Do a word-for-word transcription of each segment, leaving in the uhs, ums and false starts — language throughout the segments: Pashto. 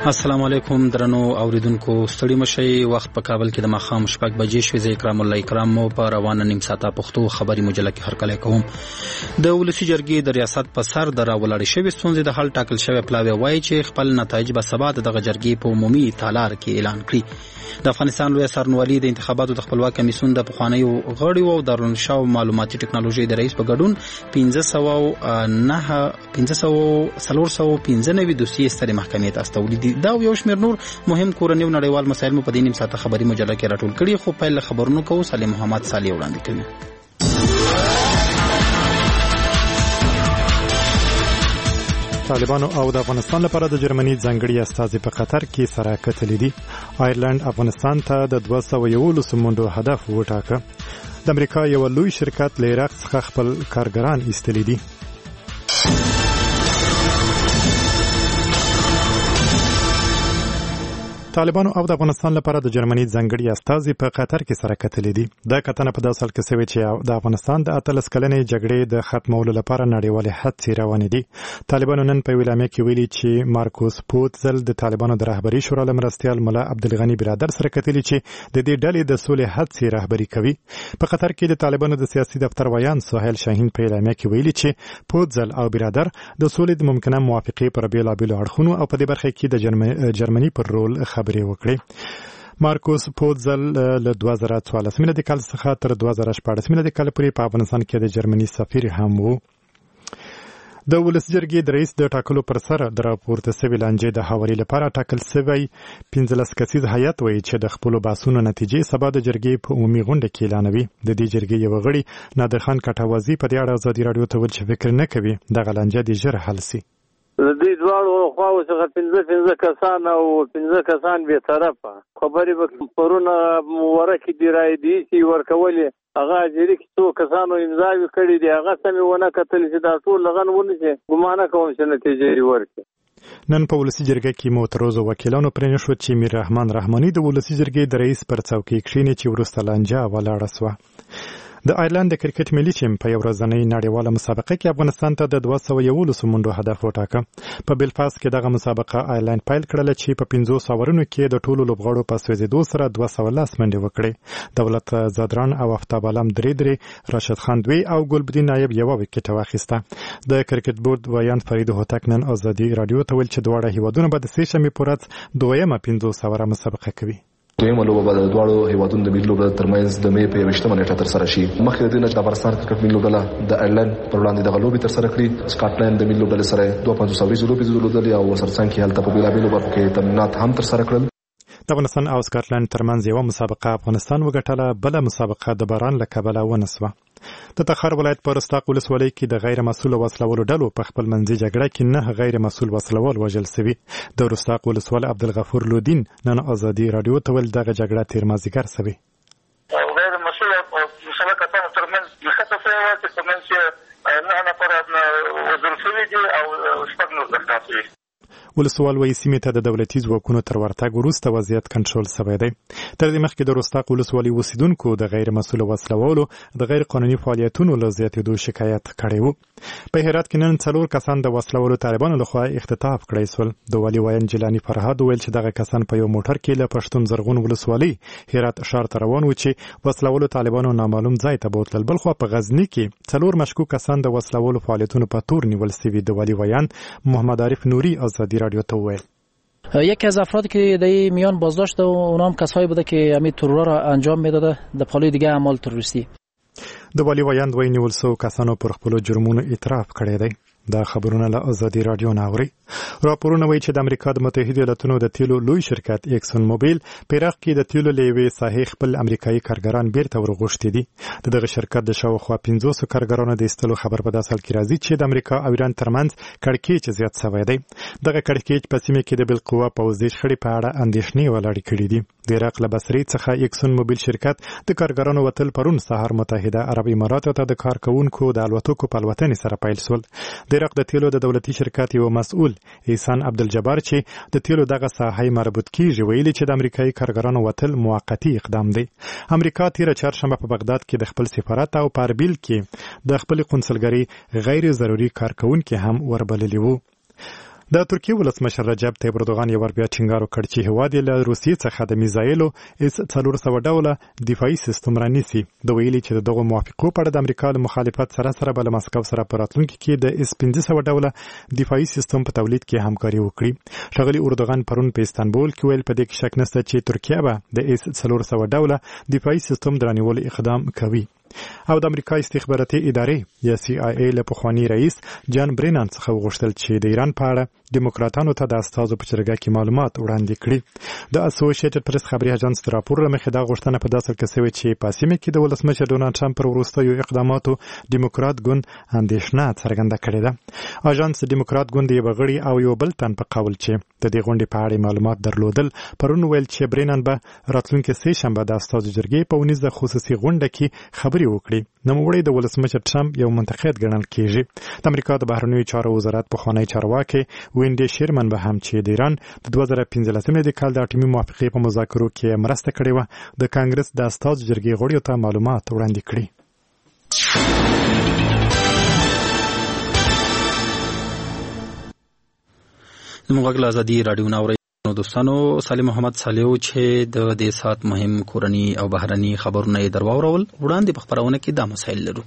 السلام علیکم درنو اوریدونکو، ستړي مشي. وخت په کابل کې د ماښام شپږ بجې شوې. زه اکرام الله اکرام مو په روانه نیم ساعته پښتو خبري مجله کې هرکلی کوم. د ولسی جرګې د ریاست په سر د راولاړې شوې ستونزې د حل ټاکل شوی پلاوی وایي چې خپل نتایج به سبا دغه جرګې په عمومي تالار کې اعلان کړي. د افغانستان لوی سرنوالي د انتخاباتو د خپلواک کمیسیون د پخوانیو غړیو او دارالانشا معلوماتي ټکنالوژي د رئیس په ګډون پنځه سوه نه پنځه سوه څلور سوه پنځه نوي دوسیې سترې محکمې ته استولي دي. دا یو شمېر نور مهم کورني او نړیوال مسایل مو په دې نیم ساعته خبري مجله کې راټول کړي. خو پیل خبرونو کوو. سلیم محمد صالح وړاندې کوي. طالبانو او د افغانستان لپاره د جرمني ځانګړي استازي په قطر کې سره کتلي دي. آیرلند افغانستان ته د دوه سوه یولسو منډو هدف وټاکه. د امریکا یو لوی شرکت له عراق څخه خپل کارګران ایستلي دي. طالبانو او د افغانستان لپاره د جرمني ځانګړي استازي په قطر کې سره کتلي دي. دا کتنه په داسې حال کې شوې چې د افغانستان د اتلس کلنې جګړې د ختمولو لپاره نړیوالې هڅې روانې دي. طالبانو نن په ویلامه کې ویلي چې مارکوس پوتزل د طالبانو د رهبري شورا لمرستیال مولا عبدالغني برادر سره کتلي چې د دې ډلې د سولې هڅې رهبري کوي. په قطر کې د طالبانو د سیاسي دفتر ویان سهیل شاهین په ویلامه کې ویلي چې پوتزل او برادر د سولې د ممکنه موافقې پر بیلابیلو اړخونو او په دې برخه کې د جرمني پر رول خبرې وکړي. مارکوس پوتزل له دوه زره څوارلس میلادي کال څخه تر دوه زره شپاړس میلادي کال پورې په افغانستان کې د جرمني سفیر هم وو. د ولس جرګې د رئیس د ټاکلو پر سر د راپورته سوي لانجې د هواري لپاره ټاکل سوی پنځلس کسیز هیئت وایي چې د خپلو بحثونو نتیجې سبا د جرګې په عمومي غونډه کې اعلانوي. د دې جرګې یو غړي نادر خان کټوازي په دې اړه ازادي راډیو ته ویل چې فکر نه کوي دغه لانجه دې ژر حل سي. د دې دواړو خواو څخه پنځه پنځه کسان او پنځه کسان بې طرفه خبرې به پرونه ورکې دي رایې دي چې ورکولې هغه اجري کې څو کسانو امضاوې کړي دي. هغه سمې ونه کتل چې دا ټول لغن ونیسي. ګمانه کوم چې نتیجې ورکړي. نن په ولسی جرګه کې معترضو وکیلانو پرې نشو چې میر رحمان رحماني د ولسی جرګې د رئیس پر څوکۍ کښیني چې وروسته لانجه ولاړه سوه. د آیرلند د کرکټ ملي ټیم په یو ورځنۍ نړیواله مسابقه کې افغانستان ته د دوه سوه یولسو منډو هدف وټاکه. په بلفاست کې دغه مسابقه آیرلند پیل کړله چې په پنځوس اورونو کې د ټولو لوبغاړو په سوځېدو سره دوه سوه لس منډې وکړې. دولت زادران او افتاب عالم درې درې، راشد خان دوی او ګلبدین نایب یوه وکټه واخیسته. د کرکټ بورډ ویان فرید هوتک نن ازادي راډیو ته ویل چې دواړه هیوادونه به د سې شنبې په ورځ دویمه پنځوس اوره مسابقه کوي. دویمه لوبه به د دواړو هیوادونو د ملي لوبډلو ترمنځ د مې په یویشتمه نیټه ترسره شي. مخکې د دې نه چې د افغانستان کرکټ ملي لوبډله د آیرلند پر وړاندې دغه لوبې ترسره کړي. سکاټلند د ملي لوبډلې سره دوه پنځوس اوریزې لوبې درلودلې او ورسره څنګ کې هلته په بېلابېلو برخو کې تمرینات هم ترسره کړل. د افغانستان او سکاټلند ترمنځ یوه مسابقه افغانستان وګټله، بله مسابقه د باران له کبله ونسوه. د تخار ولایت په رستاق ولسوالۍ کې د غیر مسؤل وسلوالو ډلو په خپل منځي جګړه کې نه غیر مسؤل وسلوال وژل شوي. د رستاق ولسوال عبدالغفور لودین نن ازادي راډیو ته ویل دغه جګړه تیر مازدیګر شوې. غیر مسؤل مسله کسانو ترمنځ نښته شوې وه چې په منځ کې نه نفره وژل شوي دي او شپږ نور زخمیان شوي. ولسوال وایي سیمې ته د دولتي ځواکونو تر ورتګ وروسته وضعیت کنټرول شوی دی. تر دې مخکې د رستاق ولسوالۍ اوسیدونکو د غیر مسؤل وسلوالو د غیر قانوني فعالیتونو له زیاتېدو شکایت کړی و. په هرات کې نن څلور کسان د وسلوالو طالبانو لخوا اختطاف کړی شول. د والي ویان جیلاني فرهاد ویل چې دغه کسان په یو موټر کې له پښتون زرغون ولسوالۍ هرات ښار ته روان و چې وسلوالو طالبانو نامعلوم ځای ته بوتلل. بلخوا په غزني کې څلور مشکوک کسان د وسلوالو فعالیتونو په تور نیول شوي. د والي ویان محمد عارف نوری ازادي راډیو ته وویل یکی از افرادی که در میان بازداشت و اونا هم کسایی بوده که همین ترور را انجام میداده در پالوی دیگه اعمال تروریستی. د والي ویان دوی نیول شوو کسانو پر خپلو جرمونو اعتراف کړی دی. دا خبرونه له ازادي راډیو نه اوري. راپورونه وایي چې د امریکا د متحده ایالاتونو د تیلو لوی شرکت ایکسون موبیل په عراق کې د تیلو له یوې ساحې خپل امریکایي کارګران بیرته ورغوښتي دي. د دغه شرکت د شاوخوا پنځوسو کارګرانو د ایستلو خبر په داسې حال کې راځي چې د امریکا او ایران ترمنځ کړکېچ زیات شوی دی. دغه کړکېچ په سیمه کې د بالقوه پوځي شخړې په اړه اندېښنې ولاړې کړي دي. د عراق له بصرې څخه ایکسون موبیل شرکت د کارګرانو وتل پرون سهار متحده عرب اماراتو ته د کارکوونکو د الوتکو په الوتنې سره پیل شول. د عراق د تیلو د دولتي شرکت یو مسؤل احسان عبدالجبار چې د تیلو دغه ساحې مربوط کیږي ویلي چې د امریکایي کارګرانو وتل موقتی اقدام دی. امریکا تیره چهارشنبه په بغداد کې د خپل سفارت او په اربیل کې د خپل قونسلګرۍ غیر ضروري کارکوونکي هم وربللي وو. د ترکیه ولسمشر رجب طیب اردوغان یو ور بیا ټینګار وکړ چې هیواد یې له روسیې څخه د میزایلو اس څلور سوه ډوله دفاعي سیستم رانیسي. د ویلي چې دغه موافقو په اړه د امریکا له مخالفت سره سره بل مسکو سره په راتلونکي کې د اس پنځه سوه ډوله دفاعي سیستم په تولید کې همکاري وکړي. ښاغلي اردوغان پرون په استانبول کې ویل په دې کې شک نشته چې ترکیه به د اس څلور سوه ډوله دفاعي سیستم د رانیولو اقدام کوي. او د امریکا استخباراتي ادارې یا سی آی ای له پخواني رئیس جان برینان څخه وغوښتل چې د ایران په اړه دیموکراتانو ته د استازو په جرګه کې معلومات وړاندې کړي. د اسوسییټډ پریس خبري اژانس تر راپور مخې دا غوښتنه په داسې کې شوې چې په سیمه کې د ولسمشر ډونالد ټرمپ پر وروستیو اقداماتو دیموکرات ګوند اندېښنه څرګنده کړې ده. اژانس دیموکرات ګوند یو غړي او یو بل تن په قول چې د دې غونډې په اړه معلومات درلودل پرون ویل چې برینان به راتلونکي سه شنبه د استازو جرګې په ونیزه خصوصي غونډه کې خبري وکړي. نوموړی د ولسمشر ټرمپ یو منتخب ګڼل کیږي. د امریکا د بهرنیو چارو وزارت پخوانی چارواکي وینډي شیرمن به هم چې د ایران د دوه زره پنځلسمې د کال د اټومي موافقې په مذاکرو کې مرسته کړې وه د کانګرس د استازو جرګې غړیو ته معلومات وړاندې کړي. زموږ غږ ازادي راډیو ناوړي نو دوستانو سالم محمد صالحو چې د دې سات مهم کورنی او بهرني خبرونه یې درواورول وړاندې په خبرونه کې دا مسایل لرو.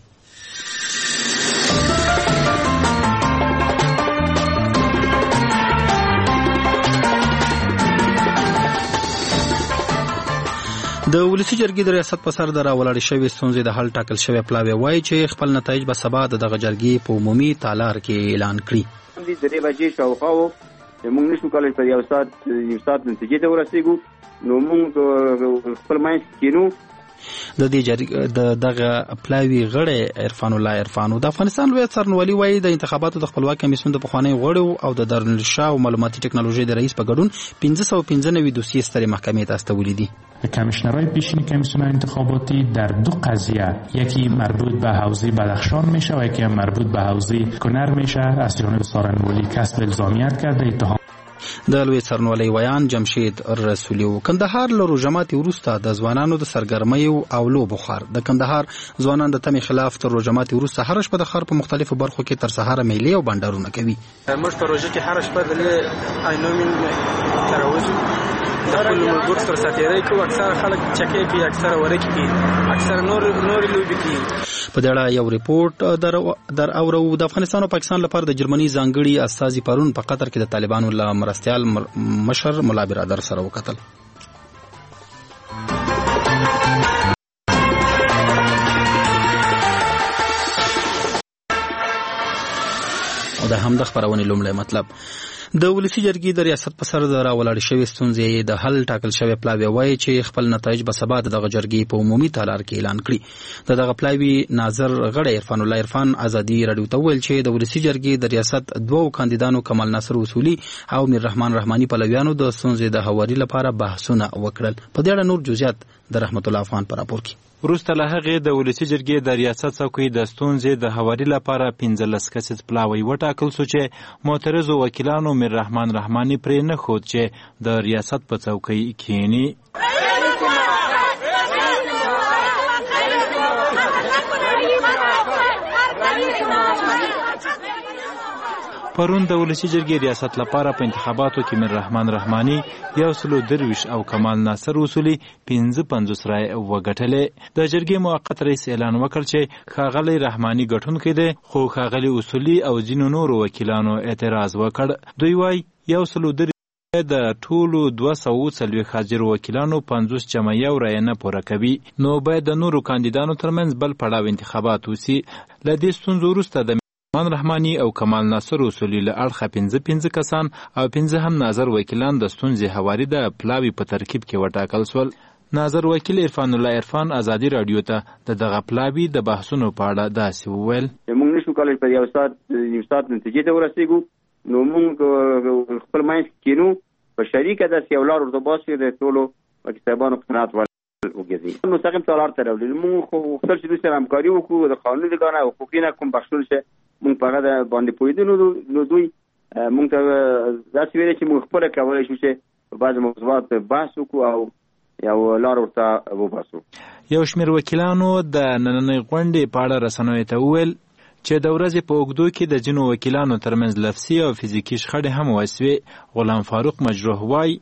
د ولسی جرګې د ریاست په سر د راولاړې شوې ستونزې د حل ټاکل شوی پلاوی وایي چې خپل نتایج به سبا د دغه جرګې په عمومي تالار کې اعلان کړي. د درې بجې شاوخوا موږ نشو کولای په یو ساعت یو ساعت نتیجې ته ورسېږو. نو موږ خپل منځ کې نو د دې جرګې د دغه پلاوی غړی عرفان الله عرفانو د افغانستان لوی څارنوالي وایي د انتخاباتو د خپلواک کمیسیون د پخوانی غړو او د دارالانشا او معلوماتي ټکنالوژي د رئیس په ګډون پنځه سوه پنځه نوي دوسیې سترې محکمې ته استولې دي. کمیشنرهای پیشین کمیسیون انتخاباتی در دو قضیه یکی مربوط به حوزه بدخشان میشه و یکی مربوط به حوزه کنر میشه از جانب سارنوالی کسب الزامیت کرده. اتهام د لوی څارنوالۍ ویان جمشید رسولي و. کندهار له روژماتي وروسته د ځوانانو د سرګرمیو او لوبو ښار د کندهار ځوانان د تمې خلاف تر روژماتي وروسته هر شپه د ښار په مختلفو برخو کې تر سهاره میلې او بنډارونه کوي. موږ په روژه کې هر شپه د عینومین تراوځو د خپل ملګرو سره ساتیرۍ کوو. اکثره خلک چکې کوي، اکثره ورکې کوي، اکثره نور نورې لوبې کوي. په دې اړه یو ریپورت در در اورو. د افغانستان او پاکستان لپاره د جرمني ځانګړي استازي پرون په قطر کې د طالبانو له مرستیال مشر ملا برادر سره وکتل. او دا هم د خبرونې لومړی مطلب. د ولسی جرګې د ریاست په سر د راولاړې شوې ستونزې د حل ټاکل شوی پلاوی وایي چې خپل نتایج به سبا د دغه جرګې په عمومي تالار کې اعلان کړي. د دغه پلاوی ناظر غړی عرفان الله عرفان ازادي راډیو ته ویل چې د ولسی جرګې د ریاست دوو کاندیدانو کمال ناصر اصولي او میر رحمان رحماني پلویانو د ستونزې د هواري لپاره بحثونه وکړل. په دې اړه نور جزئیات د رحمت الله افغان په راپور کې. وروسته له هغې د ولسي جرګې د ریاست څوکۍ د ستونزې د هواري لپاره پنځلس کسیز پلاوی وټاکل شو چې معترضو وکیلانو میر رحمان رحماني پرې نه ښود چې د ریاست په څوکۍ کښېني. پرون د ولسي جرګې ریاست لپاره په انتخاباتو کې میر رحمان رحماني یو سلو درویش او کمال ناصر اصولي پنځه پنځوس رای وګټلې. د جرګې موقت رئیس اعلان وکړ چې ښاغلی رحماني ګټونکی دی، خو ښاغلي اصولي او ځینو نورو وکیلانو اعتراض وکړ. دوی وایي یو سلو درویش د ټولو دوه سوه څلوېښت حاضرو وکیلانو پنځوس جمع یو رایه نه پوره کوي، نو باید د نورو کاندیدانو ترمنځ بل پړاو انتخابات وسي. له دې ستونزو وروسته د رحمان رحماني او کمال ناصر اصولي له اړخه پنځه پنځه کسان او پنځه هم ناظر وکیلان د ستونزې هواري د پلاوي په ترکیب کې وټاکل شول. ناظر وکیل عرفان الله عرفان ازادي راډیو ته د دغه پلاوي د بحثونو په اړه داسې وویل. موږ نشو کولای په یو ساعت یو ساعت نتیجې ته ورسېږو. نو موږ خپل منځ کې نو په شریکه داسې یو لار ورته باسي د ټولو کتابانو قناعت وګرځي. مستقیم تالار ته راولي. موږ خو خپل چې دوی سره همکاري وکړو د قانون لګانه حقوقي نه کوم بخښل شي مونږ په هغه باندې پوهېدو. نو دوی مونږ ته داسې ویلې چې مونږ خپله کولی شو چې په بعضې موضوعات بحث وکړو او یو لار ورته وباسو. یو شمېر وکیلانو د نننۍ غونډې په اړه رسنیو ته وویل چې د ورځې په اوږدو کې د ځینو وکیلانو ترمنځ لفظي او فزیکي شخړې هم وسوې. غلام فاروق مجروح وایي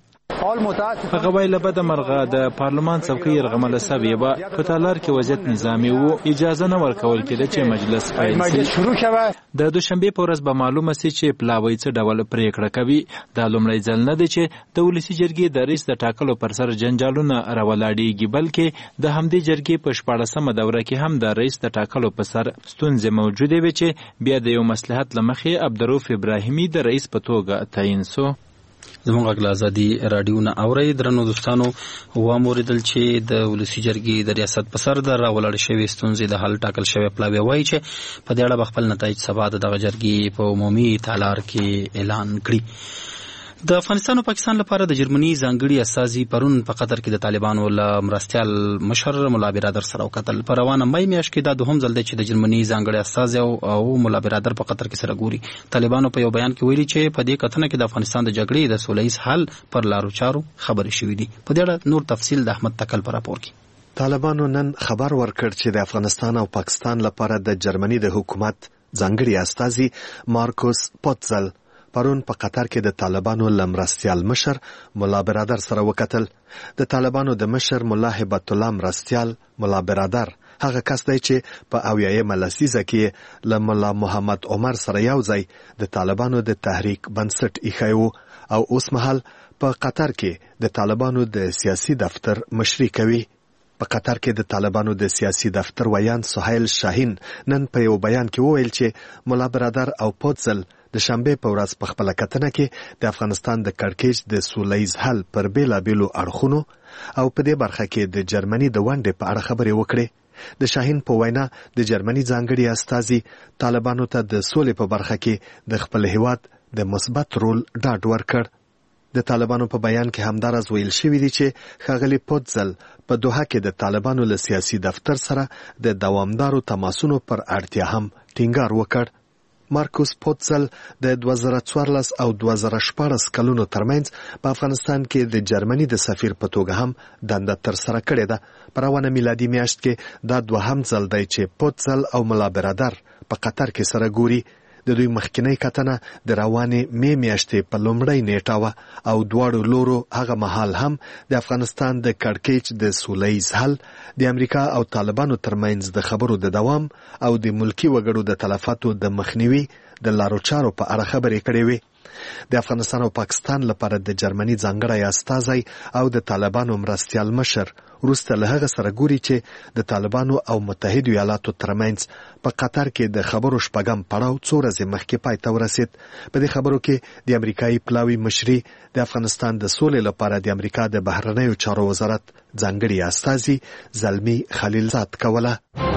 هغه وایي له بده مرغه د پارلمان څوکۍ یرغمله سوې وه. په تالار کې وضعیت نظامي و، اجازه نه ورکول کېده چې مجلس پیل شي. د دوشنبې په ورځ به معلومه سي چې پلاوی څه ډول پریکړه کوي. دا لومړی ځل نه دی چې د ولسي جرګې د رئیس د ټاکلو پر سر جنجالونه راولاړېږي، بلکې د همدې جرګې په شپاړسمه دوره کې هم د رئیس د ټاکلو په سر ستونزې موجودې وې چې بیا د یو مصلحت له مخې عبدالرؤف ابراهیمي د رئیس په توګه تعیین سو. زموږ غږ له ازادي راډیو نه اورئ. درنو دوستانو، واوریدل چې د ولسي جرګې د ریاست په سر د راولاړې شوې ستونزې د حل ټاکل شوی پلاوی وایي چې په دې اړه به خپل نتایج سبا د دغه جرګې په عمومي تالار کې اعلان کړي. د افغانستان او پاکستان لپاره د جرمني ځانګړي استازي پرون په قطر کې د طالبانو له مرستیال مشر ملا برادر سره وکتل. په روانه مې میاشت کې دا دوهم ځل دی چې د جرمني ځانګړي استازي او ملا برادر په قطر کې سره ګوري. طالبانو په یو بیان کې ویلي چې په دې کتنه کې د افغانستان د جګړې د سوله ییز حل پر لارو چارو خبرې شوې دي. په دې اړه نور تفصیل د احمد تکل په راپور کې. طالبانو نن خبر ورکړ چې د افغانستان او پاکستان لپاره د جرمني د حکومت ځانګړي استازي مارکوس پوتزل پرون په قطر کې د طالبانو لمرستیال مشر ملا برادر سره وکتل. د طالبانو د مشر ملا هبت الله مرستیال ملا برادر هغه کس دی چې په اویایمه لسیزه کې له ملا محمد عمر سره یو ځای د طالبانو د تحریک بنسټ ایښی و او اوس مهال په قطر کې د طالبانو د سیاسي دفتر مشري کوي. په قطر کې د طالبانو د سیاسي دفتر ویان سهیل شاهین نن په یو بیان کې وویل چې ملا برادر او پوتزل د شنبې په ورځ په خپله کتنه کې د افغانستان د کړکېچ د سوله ییز حل پر بېلابېلو اړخونو او په دې برخه کې د جرمني د ونډې په اړه خبرې وکړې. د شاهین په وینا د جرمني ځانګړي استازي طالبانو ته د سولې په برخه کې د خپل هیواد د مثبت رول ډاډ ورکړ. د طالبانو په بیان کې همدارز ویل شوي دي چې ښاغلي پوتزل په دوحه کې د طالبانو له سیاسي دفتر سره د دوامدارو تماسونو پر اړتیا هم ټینګار وکړ. مارکوس پوتزل د دوه زره څوارلس او دوه زره شپاړس کلونو ترمنځ په افغانستان کې د جرمني د سفیر په توګه هم دنده ترسره کړې ده. په روانه میلادي میاشت کې دا دوهم ځل دی چې پوتزل او ملا برادر په قطر کې سره ګوري. د دوی مخکینی کتنه د روانې مې میاشتې په لومړۍ نیټه وه او دواړو لورو هغه مهال هم د افغانستان د کړکېچ د سوله ییز حل، د امریکا او طالبانو ترمنځ د خبرو د دوام او د ملکي وګړو د تلفاتو د مخنیوي د لارو چارو په اړه خبرې کړې وې. د افغانستان او پاکستان لپاره د جرمني ځانګړی استازی او د طالبانو مرستیال مشر وروسته له هغه سره ګوري چې د طالبانو او متحدو ایالاتو ترمنځ په قطر کې د خبرو شپږم پړاو څو ورځې مخکې پای ته ورسید. په دې خبرو کې د امریکایي پلاوي مشري د افغانستان د سولې لپاره د امریکا د بهرنیو چارو وزارت ځانګړي استازي زلمي خلیلزاد کوله.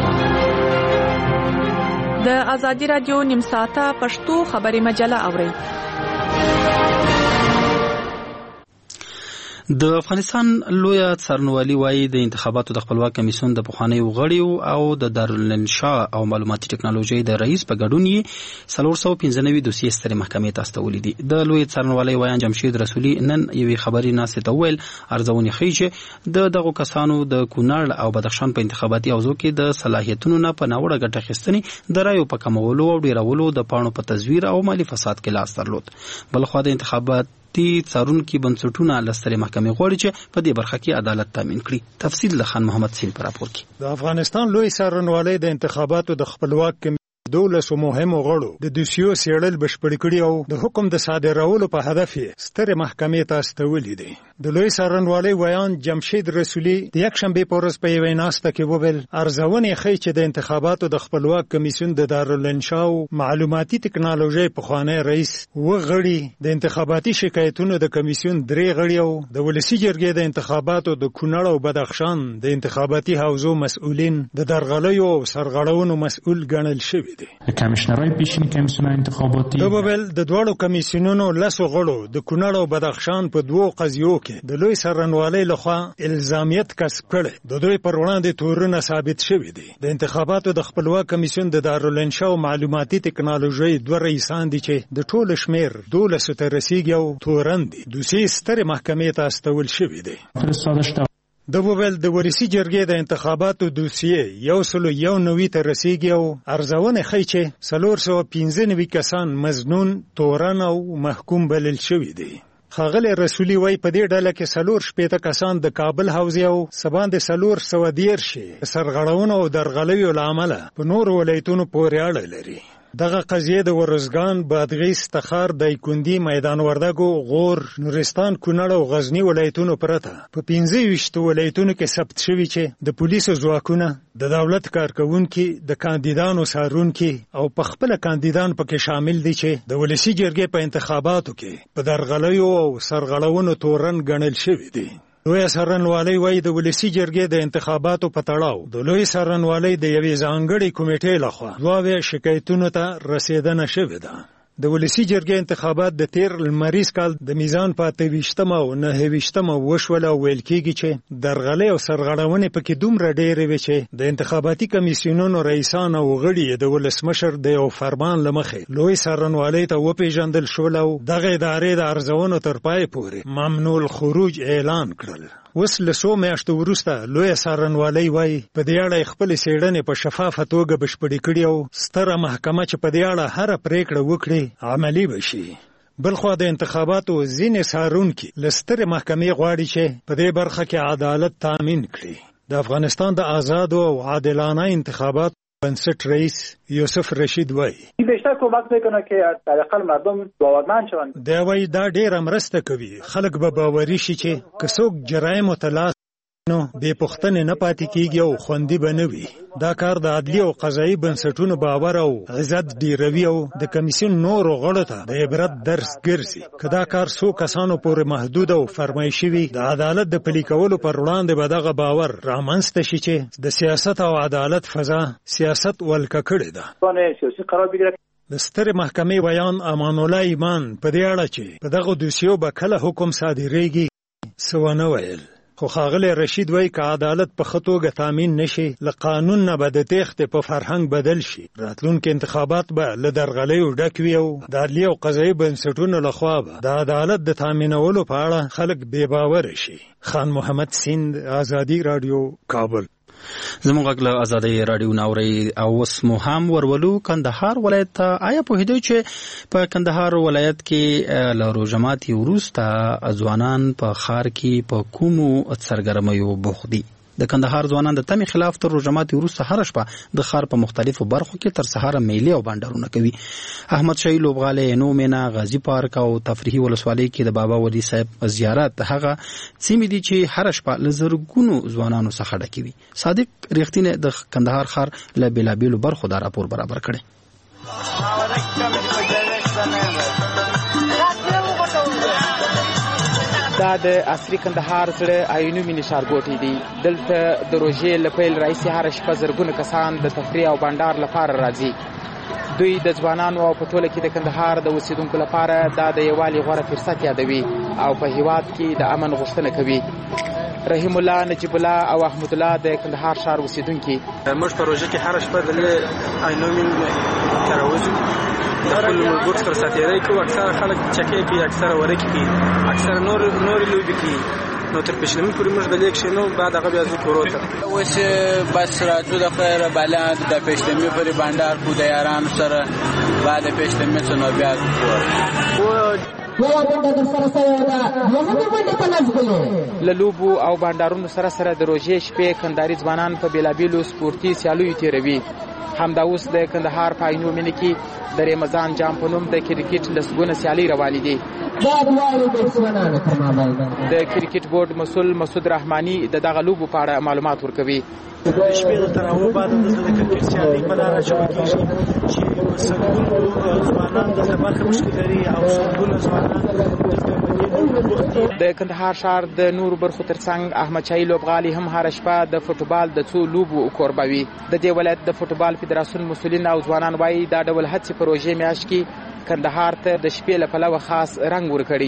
د ازادي راډیو نیم ساعته پښتو خبري مجله اورئ. د افغانستان لویه څارنوالي وایي د انتخاباتو د خپلواک کمیسیون د پخوانیو غړیو او د دارالانشا او معلوماتي ټکنالوژي د رئیس په ګډون یې څلور سوه پنځه نوي دوسیې سترې محکمې ته استولي دي. د لویه څارنوالۍ ویان جمشید رسولي نن یوې خبري ناستې ته وویل ارزونې ښیي چې د دغو کسانو د کونړ او بدخشان په انتخاباتي حوزو کې د صلاحیتونو نه په ناوړه ګټه اخیستنې د رایو په کمولو او ډیرولو د پاڼو په تزویر او مالي فساد کې لاس درلود. بلخوا د انتخابات تی څارونکي بنسټونه له سترې محکمې غواړي چې په دې برخه کې عدالت تامین کړي. تفصیل له خان محمد سین په راپور کې. د افغانستان لوی څارنوالۍ د انتخاباتو د خپلواک دولسو مهمو غړو د دوسیو څېړل بشپړ کړي او د حکم د صادرولو په هدف یې سترې محکمې ته استولي دي. د لوی څارنوالۍ ویان جمشید رسولي د یکشنبې په ورځ په یوې ناسته کې وویل ارزونې ښیي چې د انتخاباتو د خپلواک کمیسیون د دارالانشا او معلوماتي ټکنالوژۍ پخوانی رئیس اووه غړي، د انتخاباتي شکایتونو د کمیسیون درې غړي او د ولسي جرګې د انتخاباتو د کونړ او بدخشان د انتخاباتي حوزو مسؤلین د درغلیو او سرغړونو مسؤل ګڼل شوي دي. کمیشنرای پیشین کمیسیون انتخاباتی د بل د دوړو کمیسیونونو لسو غړو د کونړ او بدخشان په دوو قضیو کې د لوی څارنوالۍ لخوا الزامیت کسب کړي. د دوی پر وړاندې تورونه ثابت شوي دي. د انتخاباتو د خپلواک کمیسیون د دارالانشا او معلوماتي ټکنالوژۍ دوه رئیسان دي چې د ټول شمیر دولسو ته رسیږي او تورن دي. دوسیې سترې محکمې ته استول شوي دي. د وویل د ولسی جرګې د انتخاباتو دوسیې یو سلو یو نوي ته رسیږي او ارزونه ښیي چې څلور سوه پنځه نوي کسان مظنون، تورن او محکوم بلل شوي دي. ښاغلی رسولي وایي په دې ډله کې څلور شپېته کسان د کابل حوزې او څه باندې څلور سوه دېرش یې سرغړونو او درغلیو له امله په نورو ولایتونو پورې اړه لري. دغه قضیه د ورزګان، بادغیس، تخار، دایکندي، میدان وردګو، غور، نورستان، کونړ او غزني ولایتونو پرته په پنځه ویشت ولایتونو کې ثبت شوي چې د پولیسو ځواکونه د دولت کارکوونکي، د کاندیدانو څارونکي او په خپله کاندیدان پکې شامل دي چې د ولسي جرګې په انتخاباتو کې په درغلیو او سرغړونو تورن ګڼل شوي دي. لوی څارنوالۍ وایي د ولسي جرګې د انتخاباتو په تړاو د لوی څارنوالۍ د یوې ځانګړې کمیټې لخوا دوه شکایتونو ته رسېدنه شوې ده. د ولسي جرګې انتخابات د تیر لمریز کال د میزان په اته ویشتمه او نهه ویشتمه وشول او ویل کېږي چې درغلۍ او سرغړونې پکې دومره ډېرې وې چې د انتخاباتي کمیسیونونو رئیسان او غړي د ولسمشر د یو فرمان له مخې لوی څارنوالۍ ته وپېژندل شول او دغه ادارې د ارزونو تر پای پورې ممنوع الخروج اعلان کړل. اوس له څو میاشتو وروسته لویه څارنوالۍ وایي په دې اړه خپلې څېړنې په شفافه توګه بشپړې کړي او ستره محکمه چې په دې اړه هره پریکړه وکړي عملي بشي. بلخوا د انتخاباتو ځینې څارونکي له سترې محکمې غواړي چې په دې برخه کې عدالت تامین کړي. د افغانستان د آزادو او عادلانه انتخابات بنسټ رئیس یوسف رشید وایي بیشتر کمک میکنه که در اقل مردم باورمند شوند. دی وایي دا ډېره مرسته کوي، خلک به باوري شي چې که څوک جرایمو ته لاس نو بې پوښتنې نه پاتې کېږي او خوندي به نه وي. دا کار د عدلي او قضایي بنسټونو باور او عزت ډیروي او د کمیسیون نورو غړو ته د عبرت درس ګرځي. که دا کار څو کسانو پورې محدود او فرمایشي وي، د عدالت د پلي کولو پر وړاندې به دغه باور رامنځته شي چې د سیاست او عدالت فضا سیاست ولکه کړې ده. سیاسي قرار بگیره. د سترې محکمې بیان امان الله ایمان په دې اړه چې په دغه دوسیو به کله حکم صادریږي څه ونه ویل. خو ښاغلی رشید وایي که عدالت په ښه توګه تامین نشي، له قانون نه به د تېښتې په فرهنګ بدل شي. راتلونکي انتخابات به له درغلیو ډک وي او د عدلي او قضایي بنسټونو لخوا به د عدالت د تامینولو په اړه خلک بې باوره شي. خان محمد سیند، آزادي راډیو، کابل. زموږ غږ له ازادۍ راډیو ناوري. او اوس مو هم ورولو کندهار ولایت ته. آیا پوهېدئ چې په کندهار ولایت کې له روژه ماتي وروسته ځوانان په ښار کې په کومو سرګرمیو بوخت دي؟ د کندهار ځوانان د تمې خلاف تر روژه ماتي وروسته هره شپه د ښار په مختلفو برخو کې تر سهاره میلې او بانډارونه کوي. احمد شاهي لوبغالی، نو مینا، غازي پارک او تفریحي ولسوالۍ کې د بابا ولي صاحب زیارت هغه سیمې دي چې هره شپه له زرګونو ځوانانو څخه ډکې وي. صادق ریښتینی د کندهار ښار له بېلابېلو برخو دا راپور برابر کړی. دا د عصري کندهار زړه عینو مینې ښارګوټی دی. دلته د روژې له پیل راهیسې هره شپه زرګونه کسان د تفریح او بانډار لپاره راځي. دوی د ځوانانو او په ټوله کې د کندهار د اوسیدونکو لپاره دا د یووالي غوره فرصت یادوي او په هیواد کې د امن غوښتنه کوي. رحیم الله، نجیب الله او احمد الله د کندهار ښار اوسیدونکي. موږ په روژه کې هره شپه د عینو مینې ته راوځو، د خپلو ملګرو سره ساتیرۍ کوو. اکثره خلک چکې کوي، اکثره ورکې کوي، اکثره نورې لوبې کوي. نو تر پېشلمي پورې موږ د لیک شنو بعد هغه بیا ځو کورو ته. اوس بس راځو د خیر بالا د پېشلمي پورې بانډار کوو د یارانو سره، بعد پېشلمي څه نو بیا کور. له لوبو او بانډارونو سره سره د روژې شپې کندهاري ځوانان په بېلابېلو سپورتي سیالیو تېروي. همدا اوس د کندهار په عینو مینې کې د رمضان جام په نوم د کرکټ لسګونه سیالۍ روانې دي. د کرکټ بورډ مسؤل مسعود رحماني د دغه لوبو په اړه معلومات ورکوي. د شپې د تراویح بعد دلته د کرکټ سیالۍ په لاره جوړه کېږي چې سلګونو ځوانان دلته برخه مشکل لري او سلګونه ځوانان د کندهار ښار د نورو برخو ترڅنګ احمد شاهي لوبغالي هم هره شپه د فوټبال د څو لوبو کوربوي. د دې ولایت د فوټبال فدراسیون مسؤلین او ځوانان وایي دا ډول هڅې په روژې میاشت کې کندهار ته د شپې له پلوه خاص رنګ ورکړي.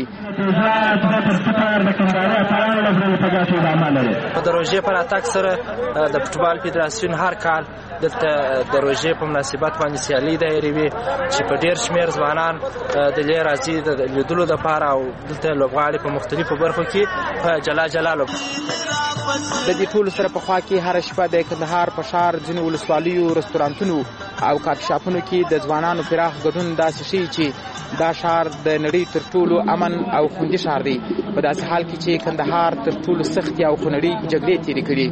د روژې په راتګ سره د فوټبال فدراسیون هر کال دلته د روژې په مناسبت باندې سیالۍ دایروي چې په ډېر شمېر ځوانان دلې راځي د لیدلو دپاره او دلته لوبغاړي په مختلفو برخو کې په جلا جلا لوب د دې ټولو سره په خوا کې هره شپه د کندهار په ښار ځینو ولسوالیو رستورانتونو او کافي شاپونو کې د ځوانانو پراخ ګډون داسې ښیي چې دا ښار د نړۍ تر ټولو امن او خوندي ښار دی په داسې حال کې چې کندهار تر ټولو سختې او خونړۍ جګړې تېرې کړي.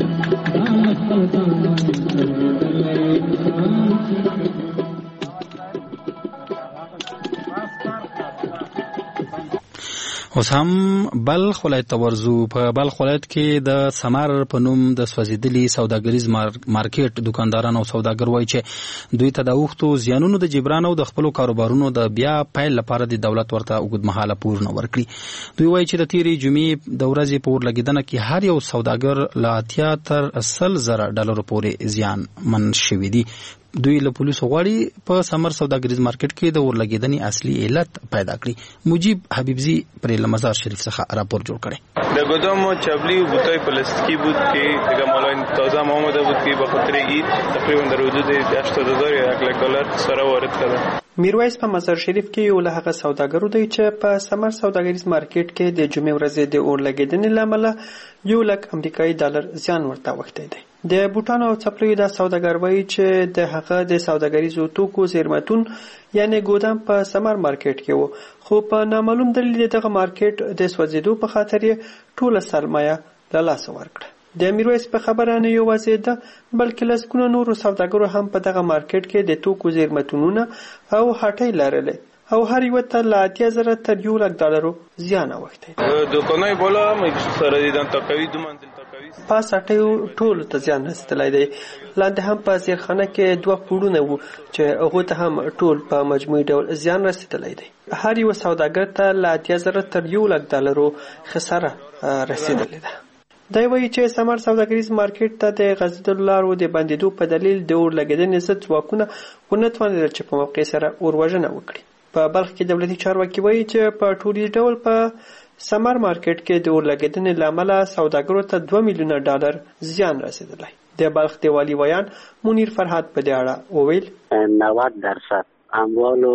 اوس هم بلخ ولایت ته ورځو. په بلخ ولایت کې د سمر په نوم د سوځېدلي سوداګریز مارکیټ دکانداران او سوداګر وایي چې دوی ته د اوښتو زیانونو د جبران او د خپلو کاروبارونو د بیا پیل لپاره د دولت ورته اوږدمهاله پور نه ورکړي. دوی وایي چې د تیرې جمعې د ورځې په اورلګېدنه کې هر یو سوداګر له اتیا تر سل زره ډالرو پورې زیانمن شوي دي. دوی له پولیسو غواړي په سمر سوداګریز مارکیټ کې د اورلګېدنې اصلي علت پیدا کړي. مجيب حبیبزي پر مزار شریف څخه راپور جوړ کړي. در گدام ما چبلی و بوتای پلاستیکی بود که دیگه مالای تازه هم آمده بود که به خاطر این تقریبا در حدود هشتاد هزار یا یک لک دلار سره وارد کردن. میرویس په مزار شریف کې یو له هغه سوداګرو دی چې په سمر سوداګریز مارکیټ کې د جمعې ورځې د اورلګېدنې له امله یو لک امریکایي ډالر زیان ورته اوښتی دی. د بوټانو او څپلیو د سوداګر وایي چې د هغه د سوداګریزو توکو زیرمتون یعنی ګودام په سمر مارکیټ کې و، خو په نامعلوم دلیل دغه مارکیټ د سوځېدو په خاطر یې ټوله سرمایه له لاسه ورکړه. د میرویس په خبره نه یوازې ده بلکې لسګونه نورو سوداګرو هم په دغه مارکیټ کې د توکو زیرمتونونه او هټۍ لرلې او هر یو ته له اتیا زره تر یو لک ډالرو زیان اوښتی. دوکانای بالا هم سره دیدن تا کوي دو منزل تا کوي پاس هټیو ټولو ته زیان رسېدلی دی. لاندې هم په زیرخانه کې دوه پوړونه وو چې هغو ته هم ټول په مجموعي ډول زیان رسېدلی دی. هر یو سوداګر ته له اتیا زره تر یو لک ډالرو خساره رسېدلې ده. دا وایي چې سمر سوداګریز مارکیټ ته د غځېدلو لارو د بندېدو په دلیل د اورلګېدنې ضد ځواکونه ونه توانېدل چې په موقع سره اوروژنه وکړي. په بلخ کې دولتي چارواکي وایي چې په ټولیز ډول په سمر مارکیټ کې د اورلګېدنې له امله سوداګرو ته دوه میلیونه ډالر زیان رسېدلی. د بلخ د والي ویان منیر فرهاد په دې اړه وویل نود درصد اموالو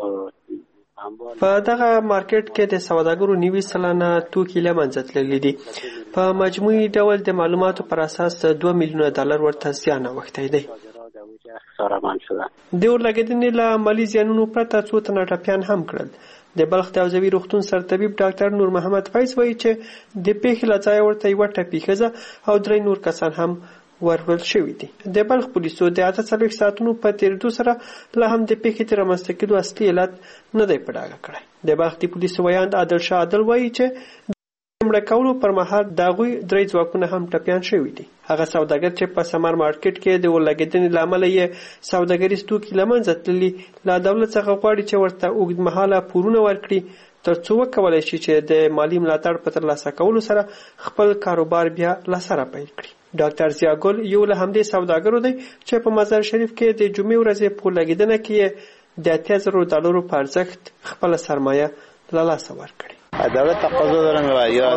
په دغه مارکیټ کې د سوداګرو نوي سلنه توکي له منځه تللي دي. په مجموعي ډول د معلوماتو پر اساس دوه میلیونه ډالر ورته زیان اوښتی دی. د اورلګېدنې له مالي زیانونو پرته څو تنه ټپیان هم کړل. د بلخ د حوزوي روغتون سرطبیب ډاکټر نور محمد فیض وایي چې د پیښې له ځایه ورته یوه ټپي ښځه او درې نور کسان هم ورول شوي دي. د بلخ پولیسو د اته څلوېښت ساعتونو په تېرېدو سره لا هم د پیښې د رامنځته کېدو اصلي علت نه دی په ډاګه کړی. د بلخ د پولیسو ویاند عادل شاه عادل وایي چې د مړه کولو پر مهال د هغوی درې ځواکونه هم ټپیان شوي دي. هغه سوداګر چې په سمر مارکیټ کې د اورلګېدنې له امله یې سوداګریز توکي له منځه تللي له دولت څخه غواړي چې ورته اوږدمهاله پورونه ورکړي تر څو وکولی شي چې د مالي ملاتړ په ترلاسه کولو سره خپل کاروبار بیا له سره پیل کړي. ډاکټر ضیاګل یو له همدې سوداګرو دی چې په مزار شریف کې د جمعې ورځې په اورلګېدنه کې د اتیا زرو ډالرو په ارزښت خپله سرمایه له لاسه ورکړې. دولت تقاضا دارم یا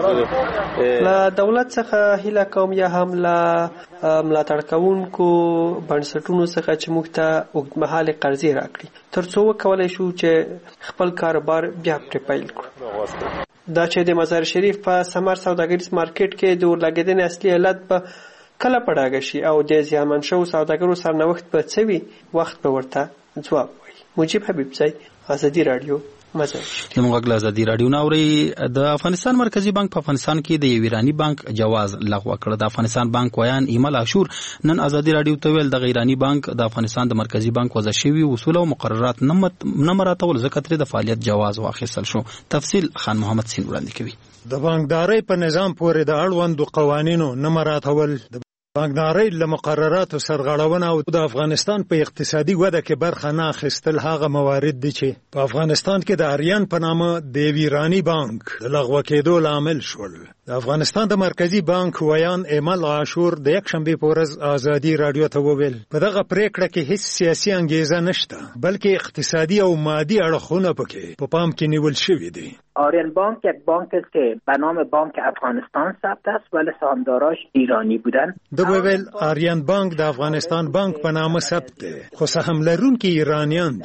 له دولت څخه هیله کوم یا هم له ملاتړ کوونکو بنسټونو څخه چې موږ ته اوږدمهالې قرضې راکړي تر څو وکولی شو چې خپل کاروبار بیا پرې پیل کړو. دا چې د مزار شریف په سمر سوداګریز مارکیټ کې د اورلګېدنې اصلي علت به کله په ډاګه شي او د زیانمن شوو سوداګرو سرنوښت به څه وي وخت به ورته ځواب وایي. مجيب حبیبزی، ازادي راډیو، مزار. زموږ غږ ازادي راډیو نه اورئ. د افغانستان مرکزی بانک په افغانستان کې د یو ایرانی بانک جواز لغوه کړ. د افغانستان بانک ویان ایمل عاشور نن ازادي راډیو ته ویل د ایرانی بانک د افغانستان د مرکزی بانک وضع شوي اصول او مقررات نه مراعاتول ځکه ترې د فعالیت جواز واخیستل شو. تفصیل خان محمد سین وړاندې کوي. د بانکدارۍ په نظام پورې د اړوندو قوانینو نه مراعاتول بانکدارۍ له مقرراتو سرغړونه او د افغانستان په اقتصادي وده کې برخه نه اخیستل هغه موارد دي چې په افغانستان کې د آریان په نامه د ایرانی بانک د لغوه کېدو لامل شول. د افغانستان د مرکزی بانک ویان ایمل عاشور د یک شنبې په ورځ ازادي راډیو ته وویل په دغه پریکړه کې هیڅ سیاسي انګیزه نشته بلکې اقتصادی او مادي اړخونه پکې په پام کې نیول شوي دي. آریان بانک یک بانک است که به نام بانک افغانستان ثبت است ولی سهامداراش ایرانی بودند. د ویل آریان بانک د افغانستان بانک په نامه ثبت دی خو سهم لرونکي ایرانیان دي.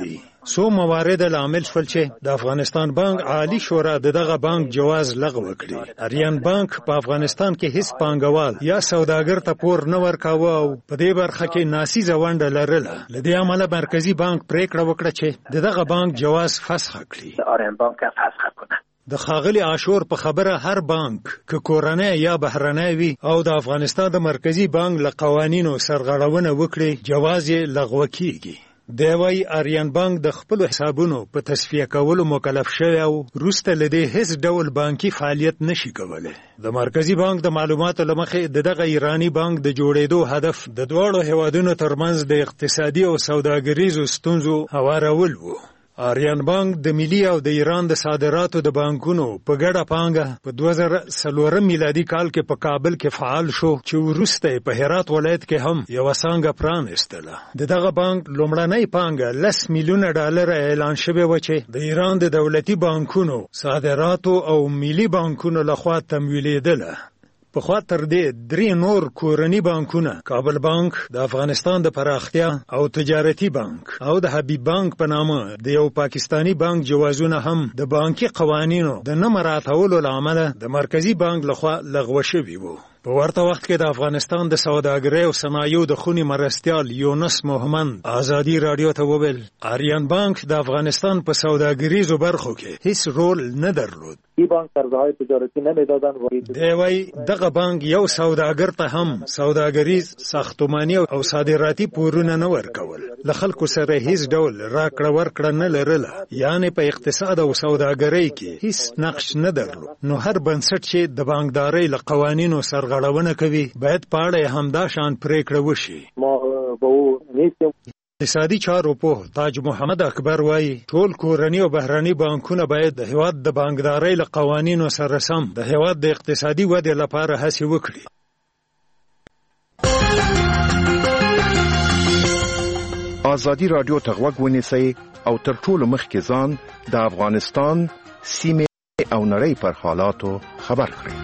سو موارد لامل شول چې د افغانستان بانک عالی شورا دغه بانک جواز لغوه کړي. آریان بانک په افغانستان کې هیڅ پانګوال یا سوداګر ته پور نه ورکاوه او په دې برخه کې ناسیزه ونډه لرله. لدې عمله مرکزی بانک پریکړه وکړه چې دغه بانک جواز فسخ کړي. آریان بانک فسخ کړه. د خاغلی عاشور په خبره هر بانک که کورنۍ یا بهرنۍ وي او د افغانستان د مرکزی بانک له قوانینو سرغړونه وکړي جواز یې لغوه کیږي. دی وايي آریان بانک د خپلو حسابونو په تصفیه کولو مکلف شوی او وروسته له دې هیڅ ډول بانکي فعالیت نشي کولی. د مرکزی بانک د معلوماتو له مخې د دغه ایرانی بانک د جوړېدو هدف د دواړو هیوادونو ترمنځ د اقتصادي او سوداګریزو ستونزو هوارول و. آریان بانک د ملي او د ایران د صادراتو د بانکونو په ګډه پانګه په دوه زره څلور میلادي کال کې په کابل کې فعال شو چې وروسته په هرات ولایت کې هم یو څنګه پرانستله. دغه بانک لومړنۍ پانګه لس میلیونه ډالر اعلان شوی و چې د ایران د دولتي بانکونو صادراتو او ملي بانکونو لخوا تمویلېدله. په خوا تر دې درې نور کورني بانکونه کابل بانک د افغانستان د پراختیا او تجارتي بانک او د حبیب بانک په نامه د یو پاکستانی بانک جوازونه هم د بانکي قوانینو د نه مراعاتولو له امله د مرکزی بانک لخوا لغوه شوي وو. په ورته وخت کې د افغانستان د سوداګرۍ او صنایعو د خونې مرستیال یونس محمد آزادی رادیو ته وویل آریان بانک د افغانستان په سوداګریزو برخو کې هیڅ رول نه درلود. این بانک قرضهای تجارتی نمیدادن. دی وايي دغه بانک یو سوداګر ته هم سوداګریز ساختماني او صادراتي پورونه نه ورکول. له خلکو سره هیڅ ډول راکړه ورکړه نه لرله، یعنی په اقتصاد او سوداګرۍ کې هیڅ نقش نه درلود. نو هر بنسټ چې د بانکدارۍ له قوانینو سرغړونه کوي باید په اړه همدا شان پریکړه وشي. ما به او نیستیم. اقتصادي چارو په تاج محمد اکبر وايي ټول کورني او بهرني بانکونه باید د هیواد د بانکدارۍ له قوانینو سره سم د هیواد د اقتصادي ودې لپاره هڅې وکړي. آزادی رادیو ته غوږ ونیسئ او تر ټولو مخکې ځان د افغانستان سیمې او نړۍ پر حالاتو خبر کړئ.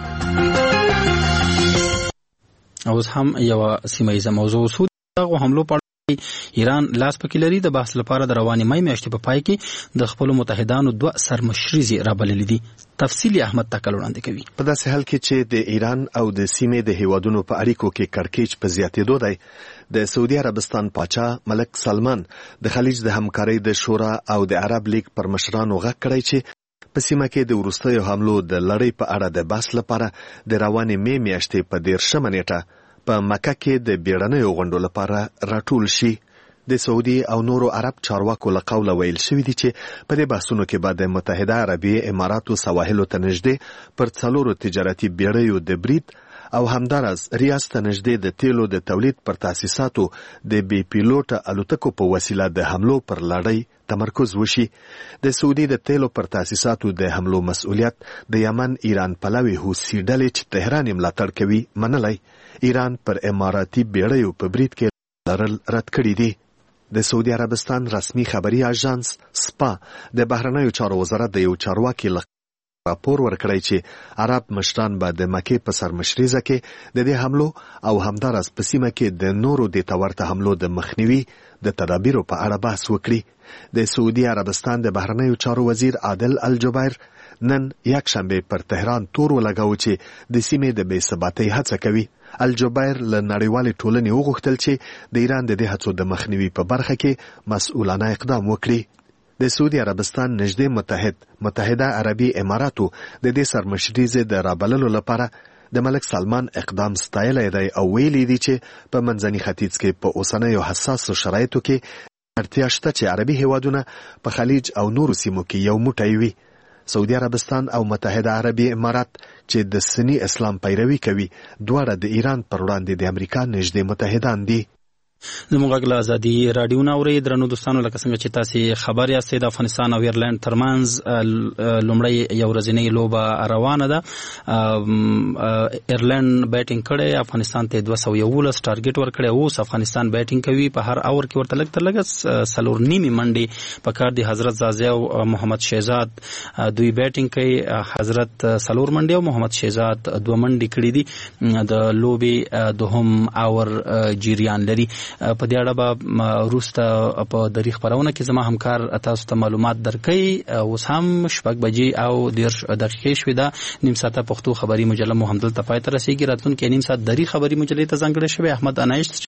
اوس هم یو سیمه ایزه موضوع سود دغه حملو په ایران لاس پکې لري. د بحث لپاره د رواني مې میاشتې په پای کې د خپل متحدانو دوه سرمشريزي رابللې دي. تفصیلی احمد تکل وړاندې کوي. په داسې حال کې چې د ایران او د سیمې د هیوادونو په اړیکو کې کړکېچ په زیاتېدو دی، د سعودي عربستان پاچا ملک سلمان د خلیج د همکارۍ د شورا او د عرب لیگ پر مشرانو غږ کړی چې په سیمه کې د وروستیو حملو د لړۍ په اړه د بحث لپاره د رواني مې میاشتې په دیرشمه نیټه په مکه کې د بیړنیو غونډو لپاره راټول شي. د سعودي او نورو عرب چارواکو له قوله ویل شوي دي چې په دې بحثونو کې به د متحده عربي اماراتو سواحلو ته نږدې پر څلورو تجارتي بیړیو د برید او همداراز ریاض ته نږدې د تیلو د تولید پر تاسیساتو د بې پیلوټه الوتکو په وسیله د حملو پر لړۍ تمرکز وشي. د سعودي د تیلو پر تاسیساتو د حملو مسؤلیت د یمن ایران پلوي حوثي ډلې چې تهران یې ملاتړ کوي منلی. ایران پر اماراتي بیړیو په برید کې لرل رد کړي دي. د سعودي عربستان رسمي خبري اژانس سپا د بهرنیو چارو وزارت د یو چارواکي له راپور ورکړی چې عرب مشران به د مکې په سرمشریزه کې د دې حملو او همداراز په سیمه کې د نورو د تورته حملو د مخنیوي د تدابیرو په اړه بحث وکړي. د سعودي عربستان د بهرنیو چارو وزیر عادل الجبیر نن یکشنبه پر تهران تور ولګاو چې د سیمې د بې ثباتۍ هڅه کوي. الجبیر له نړیوالې ټولنې وغوښتل چې د ایران د دې هڅو د مخنیوي په برخه کې مسؤلانه اقدام وکړي. د سعودي عربستان نږدې متحد متحده عربي اماراتو د دې سرمشریزې د رابللو لپاره د ملک سلمان اقدام ستایلی دی او ویلي دي چې په منځني ختیځ کې په اوسنیو حساسو شرایطو کې اړتیا شته چې عربي هیوادونه په خلیج او نورو سیمو کې یو موټی وي. سعودي عربستان او متحده عربي امارات چې د سنی اسلام پیروي کوي دواړه د ایران پر وړاندې د امریکا نږدې متحدان دي. زموږ غږ له ازادي راډیو نه اورئ. درنو دوستانو، لکه څنګه چې تاسې خبر یاستئ د افغانستان او ایرلند ترمنځ لومړی یو ورځنۍ لوبه روانه ده. ایرلند بیټینګ کړی، افغانستان ته دوه سوه یولس ټارګټ ورکړی. اوس افغانستان بیټینګ کوي. په هر اور کې ورته لږ تر لږه څلور نیمې منډې په کار دي. حضرت زازی او محمد شهزاد دوی بیټینګ کوي. حضرت څلور منډې او محمد شهزاد دوه منډې کړې دي. د لوبې دوهم اور جریان لري. په دې اړه به وروسته په دری خبرونه کې زما همکار تاسو ته معلومات درکړي. اوس هم شپږ بجې او دېرش دقیقې شوې ده. نیم ساعته پښتو خبري مجله مو همدلته پای ته رسیږي. راتلونکي نیم ساعت دری خبري مجلې ته ځانګړې شوې. احمد انایش